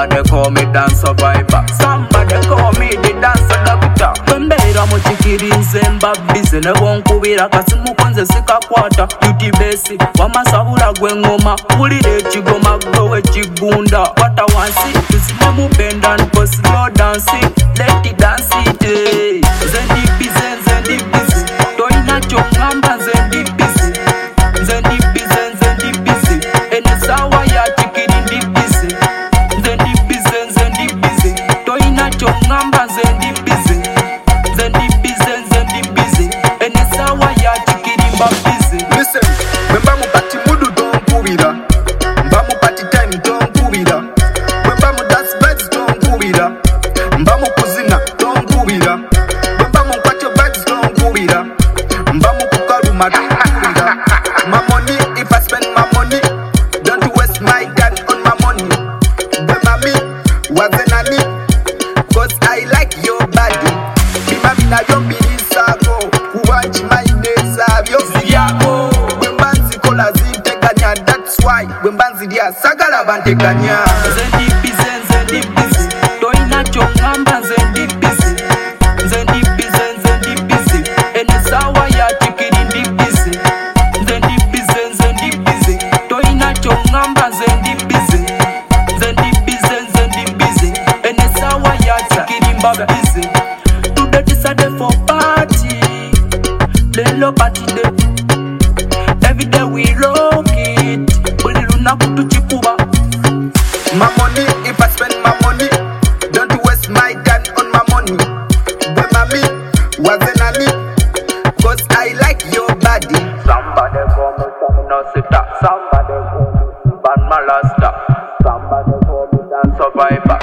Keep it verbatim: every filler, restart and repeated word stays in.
Somebody call me dance survivor. Somebody call me the dance doctor. Mbera muchikirize mbabize nebonkubira kasimukonze sikakwata utibesi wamasabula gwengoma ulire chigoma gwe chigunda wata wansi tusime mubenda nko slow dancing let it dance it zendi bize zendi bize toina chongamba zendi bize zendi bize zendi bize ene sawa ya chikirindi bize zendi bize zendi bize toina chongamba zendi bize zendi bize zendi bize ene sawa ya chikirimba bize. Listen, wemba mupati mudu tonkubira, mba mupati time tonkubira, wemba mu dance vibes tonkubira, mba mukuzina tonkubira, wemba mukwatyo vibes tonkubira, mba mukukaluma tonkubira. My money, if I spend my money, don't waste my gun on my money. The mami, wazenani, cause I like your body. Bimami na yombiri sako, kuwanchi maineza vyosi yako. Wembanzi kola zinteganya, that's why wembanzi dia sagala banteganya. Zendi bize zendi bize toina chongamba zendi bize zendi bize zendi bize ene sawa ya chikirindi bize zendi bize zendi bize toina chongamba zendi bize zendi bize zendi bize ene sawa ya chikirimba bize. Today decide for party lelo party day every day we rock it buli lunaku tuchikuba. My money, if I spend my money, don't waste my gun on my money. The mami, wazenani, cause I like your body. Somebody call me some no sitter. Somebody call me bad malasta. Somebody call me dance survivor.